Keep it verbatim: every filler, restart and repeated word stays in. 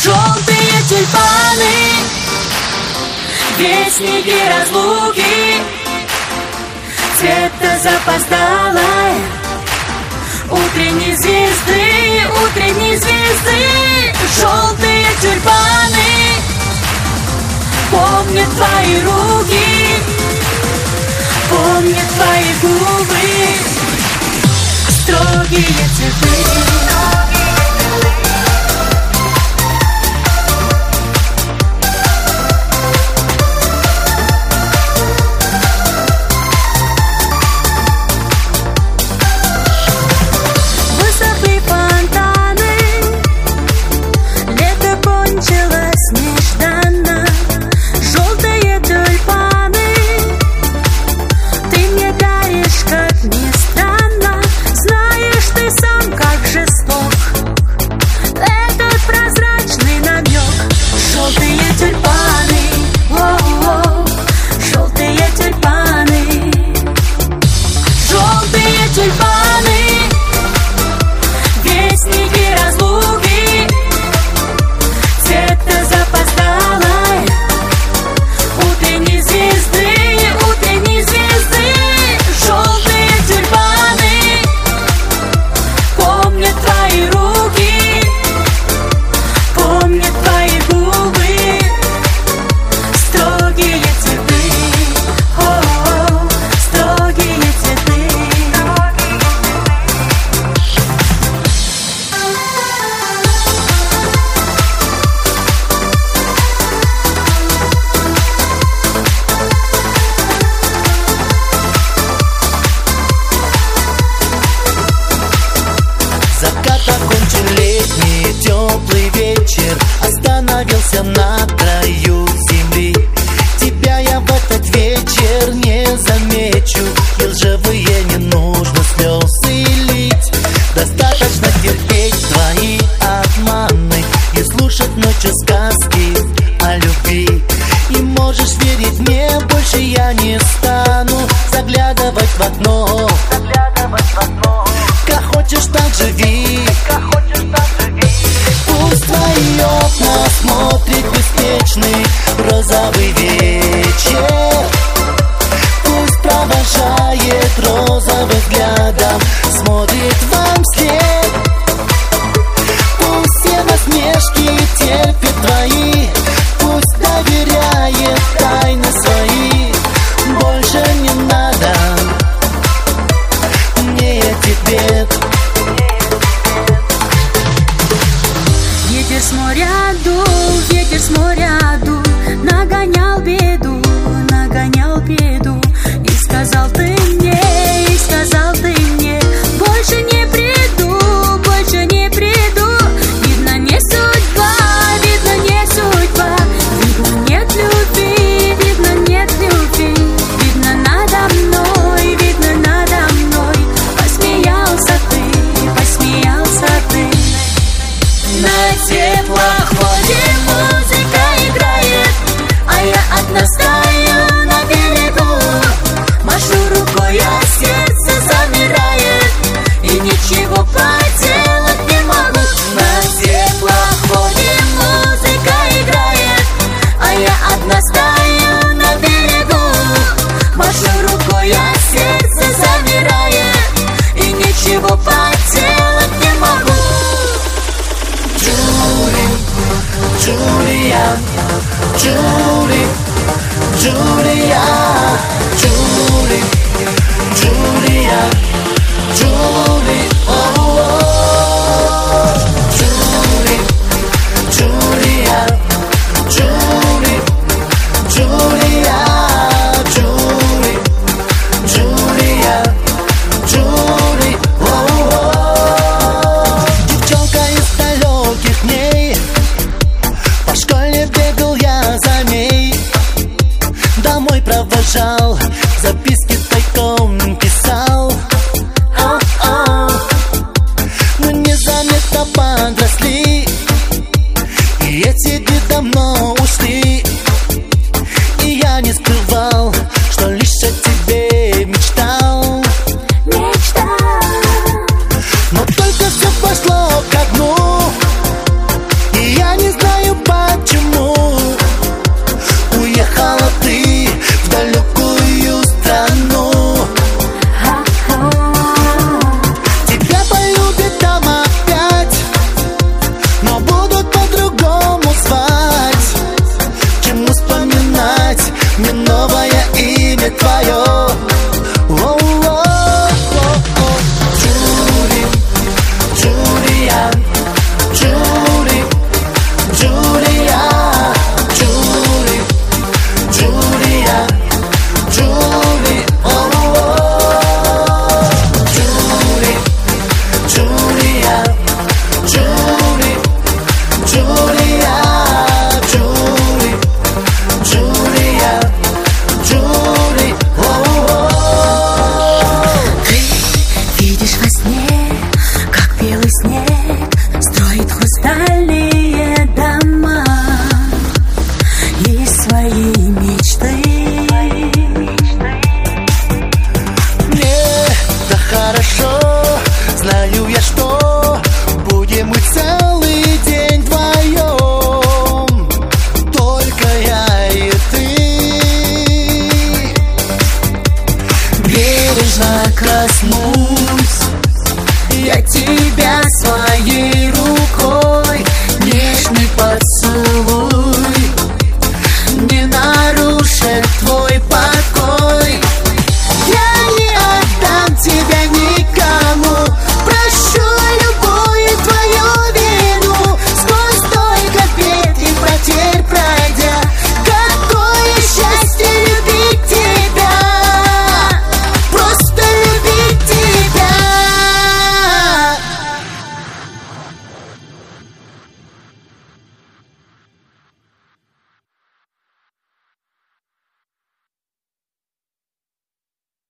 Желтые тюльпаны, вестники разлуки, цвета запоздалой утренней звезды, утренней звезды. Желтые тюльпаны помнят твои руки, помнят твои губы, строгие цветы. Остановился на краю земли. Тебя я в этот вечер не замечу, и лживые не нужно слезы лить. Достаточно терпеть твои обманы и слушать ночью сказки о любви. И можешь верить мне, больше я не стану заглядывать в окно. Как хочешь, так живи. Пусть твои окна смотрит беспечный розовый вечер. Пусть провожает розовым взглядом, смотрит вам вслед. Пусть все насмешки терпит твои, пусть доверяет тайны свои. Больше не надо мне этих бед. Ветер с моря дул, ветер с моря дул, нагонял беду, нагонял беду. И сказал ты мне, и сказал ты мне, больше не приду, больше не приду. Видно, не судьба, видно, не судьба, видно, нет любви, видно, нет любви. Видно, надо мной, видно, надо мной посмеялся ты, посмеялся ты. На теплоходе музыка играет, а я одна стою на берегу. Машу рукой, а сердце замирает, и ничего поделать не могу. На теплоходе музыка играет, а я одна стою на берегу. Машу рукой, а сердце замирает, и ничего поделать не могу. Julia, Julie, Julie.